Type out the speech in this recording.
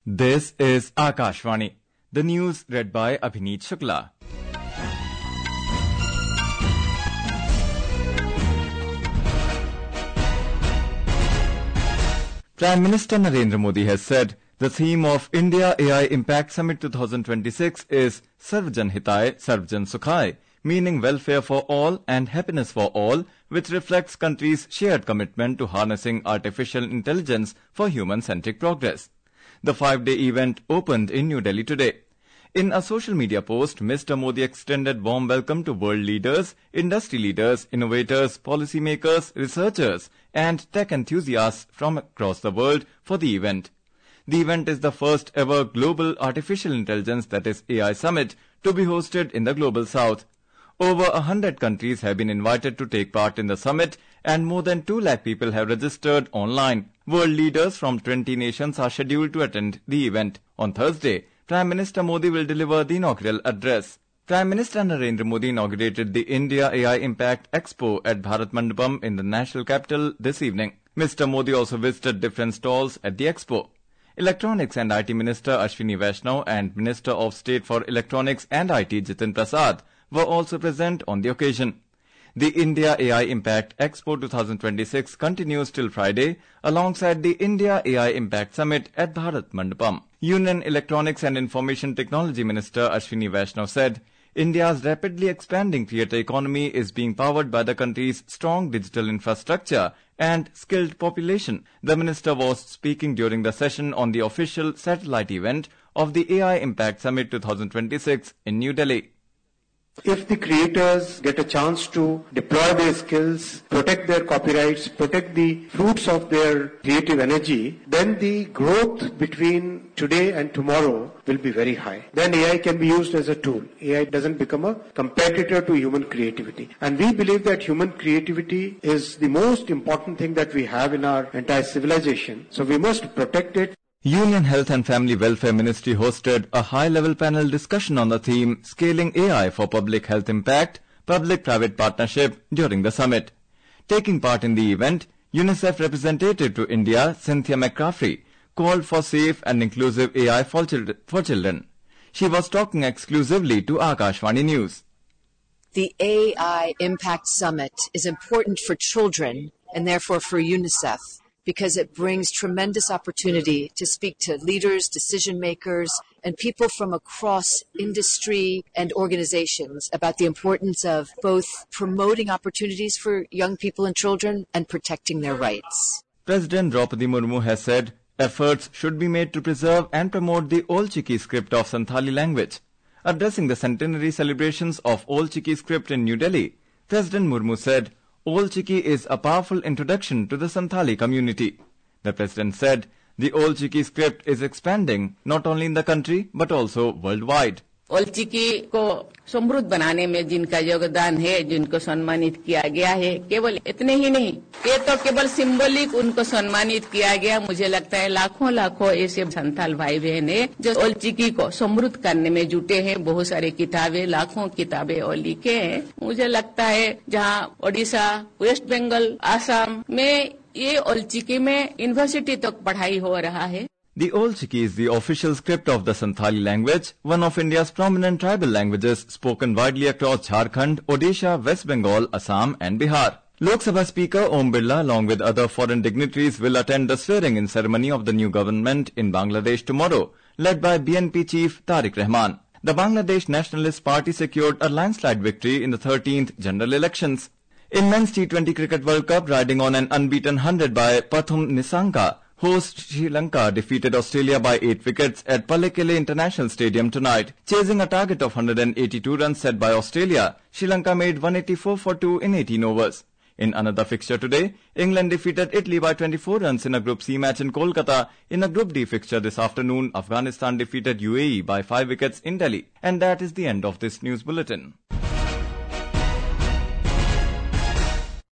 This is Akashvani. The news read by Abhineet Shukla. Prime Minister Narendra Modi has said the theme of India AI Impact Summit 2026 is Sarvjan Hitay, Sarvjan Sukhai, meaning welfare for all and happiness for all, which reflects country's shared commitment to harnessing artificial intelligence for human-centric progress. The 5-day event opened in New Delhi today. In a social media post, Mr. Modi extended warm welcome to world leaders, industry leaders, innovators, policymakers, researchers, and tech enthusiasts from across the world for the event. The event is the first ever global artificial intelligence, that is AI summit, to be hosted in the global south. Over 100 countries have been invited to take part in the summit, and more than 2 lakh people have registered online. World leaders from 20 nations are scheduled to attend the event. On Thursday, Prime Minister Modi will deliver the inaugural address. Prime Minister Narendra Modi inaugurated the India AI Impact Expo at Bharat Mandapam in the national capital this evening. Mr. Modi also visited different stalls at the expo. Electronics and IT Minister Ashwini Vaishnaw and Minister of State for Electronics and IT Jitin Prasad were also present on the occasion. The India AI Impact Expo 2026 continues till Friday alongside the India AI Impact Summit at Bharat Mandapam. Union Electronics and Information Technology Minister Ashwini Vaishnaw said, India's rapidly expanding creator economy is being powered by the country's strong digital infrastructure and skilled population. The minister was speaking during the session on the official satellite event of the AI Impact Summit 2026 in New Delhi. If the creators get a chance to deploy their skills, protect their copyrights, protect the fruits of their creative energy, then the growth between today and tomorrow will be very high. Then AI can be used as a tool. AI doesn't become a competitor to human creativity. And we believe that human creativity is the most important thing that we have in our entire civilization. So we must protect it. Union Health and Family Welfare Ministry hosted a high-level panel discussion on the theme Scaling AI for Public Health Impact, Public-Private Partnership during the summit. Taking part in the event, UNICEF representative to India, Cynthia McCaffrey, called for safe and inclusive AI for children. She was talking exclusively to Akashvani News. The AI Impact Summit is important for children and therefore for UNICEF, because it brings tremendous opportunity to speak to leaders, decision makers, and people from across industry and organizations about the importance of both promoting opportunities for young people and children and protecting their rights. President Draupadi Murmu has said efforts should be made to preserve and promote the Ol Chiki script of Santhali language. Addressing the centenary celebrations of Ol Chiki script in New Delhi, President Murmu said, Ol Chiki is a powerful introduction to the Santhali community. The President said the Ol Chiki script is expanding not only in the country but also worldwide. ओल चिकी को समृद्ध बनाने में जिनका योगदान है, जिनको सम्मानित किया गया है, केवल इतने ही नहीं, ये तो केवल सिंबॉलिक उनको सम्मानित किया गया। मुझे लगता है लाखों लाखों ऐसे संथाल भाई बहन है जो ओल चिकी को समृद्ध करने में जुटे हैं। बहुत सारे किताबें, लाखों किताबें और लिखे हैं। मुझे लगता है जहाँ ओडिशा, वेस्ट बंगाल, आसाम में ये ओल चिकी में यूनिवर्सिटी तक पढ़ाई हो रहा है। The Ol Chiki is the official script of the Santhali language, one of India's prominent tribal languages spoken widely across Jharkhand, Odisha, West Bengal, Assam and Bihar. Lok Sabha Speaker Om Birla, along with other foreign dignitaries, will attend the swearing-in ceremony of the new government in Bangladesh tomorrow, led by BNP chief Tariq Rahman. The Bangladesh Nationalist Party secured a landslide victory in the 13th general elections. In Men's T20 Cricket World Cup, riding on an unbeaten 100 by Pathum Nissanka, host Sri Lanka defeated Australia by 8 wickets at Pallekele International Stadium tonight. Chasing a target of 182 runs set by Australia, Sri Lanka made 184 for 2 in 18 overs. In another fixture today, England defeated Italy by 24 runs in a Group C match in Kolkata. In a Group D fixture this afternoon, Afghanistan defeated UAE by 5 wickets in Delhi. And that is the end of this news bulletin.